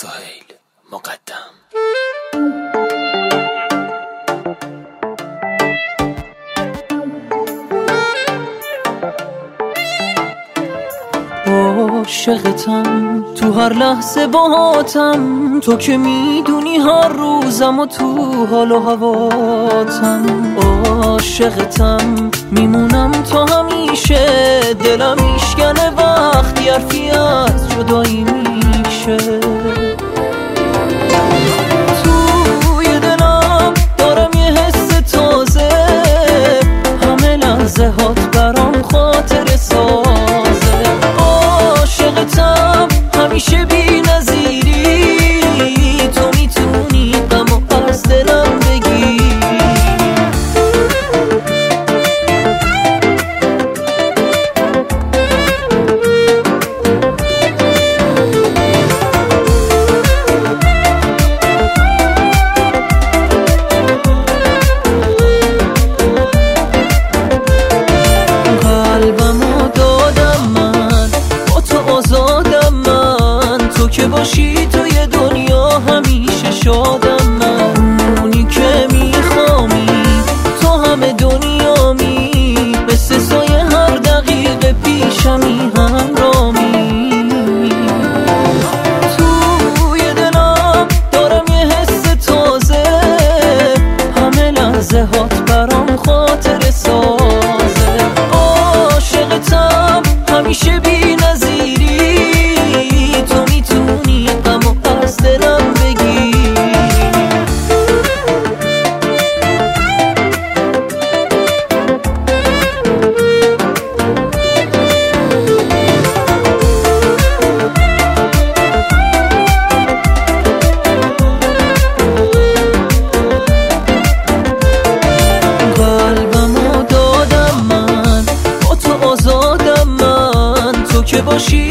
سهیل مقدم. عاشقتم تو هر لحظه باهاتم، تو که میدونی هر روزم و تو حال و هواتم. عاشقتم میمونم تا همیشه، دلم میشکنه وقتی حرفی از جدایی میشه. توی دلم دارم یه حس تازه، همه لحظه هات برام خاطر سازه. عاشقتم همیشه بی نظیری، تو میتونی غمو از دلم بگیری. قلبمو دادم من، با تو آزادم من، تو که باشی توی دنیا همیشه شادم من. اونی که میخوامی تو همه دنیامی، مثل سایه هر دقیقه پیشمی همرامی. توی دلم دارم یه حس تازه، همه لحظه هات برام خاطر سازه. عاشقتم همیشه بی نظیری، تو میتونی غمو از دلم بگیری. قلبمو دادم من، با تو آزادم من، تو که باشی